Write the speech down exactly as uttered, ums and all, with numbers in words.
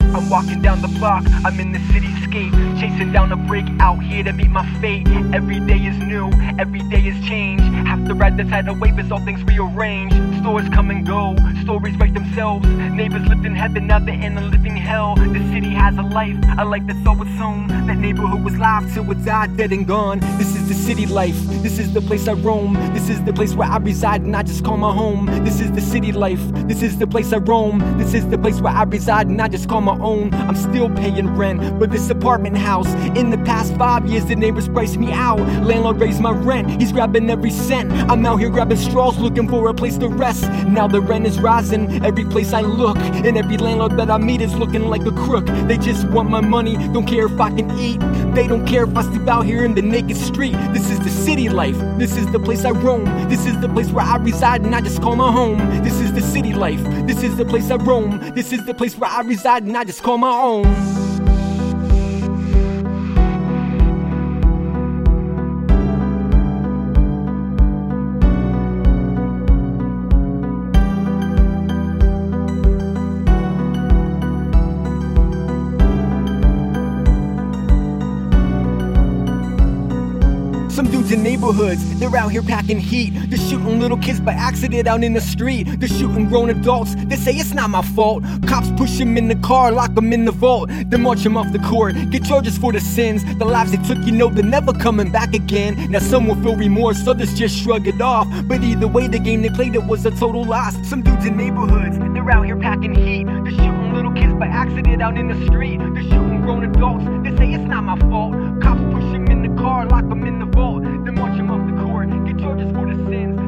I'm walking down the block, I'm in the cityscape, chasing down a brick, out here to meet my fate. Every day is new, every day is change. Have to ride the tidal wave as all things rearrange. Stores come and go, stories write themselves. Neighbors lived in heaven, now they're in a living hell. The city has a life, a life that's all its own. That neighborhood was live till it died, dead and gone. This is the city life, this is the place I roam. This is the place where I reside and I just call my home. This is the city life, this is the place I roam. This is the place where I reside and I just call my own. I'm still paying rent for this apartment house. In the past five years the neighbors priced me out. Landlord raised my rent, he's grabbing every cent. I'm out here grabbing straws looking for a place to rest. Now the rent is rising every place I look, and every landlord that I meet is looking like a crook. They just want my money, don't care if I can eat. They don't care if I sleep out here in the naked street. This is the city life, this is the place I roam. This is the place where I reside and I just call my home. This is the city life, this is the place I roam. This is the place where I reside and I just call my own. Some dudes in neighborhoods, they're out here packing heat. They're shooting little kids by accident out in the street. They're shooting grown adults, they say it's not my fault. Cops push them in the car, lock them in the vault. Then march them off the court, get charges for the sins. The lives they took, you know they're never coming back again. Now some will feel remorse, others just shrug it off. But either way, the game they played, it was a total loss. Some dudes in neighborhoods, they're out here packing heat. They're shooting little kids by accident out in the street. They're shooting grown adults, they say it's not my fault. Cops push them in the car, lock them in the vault. Then march them off the court, get charges for the sins.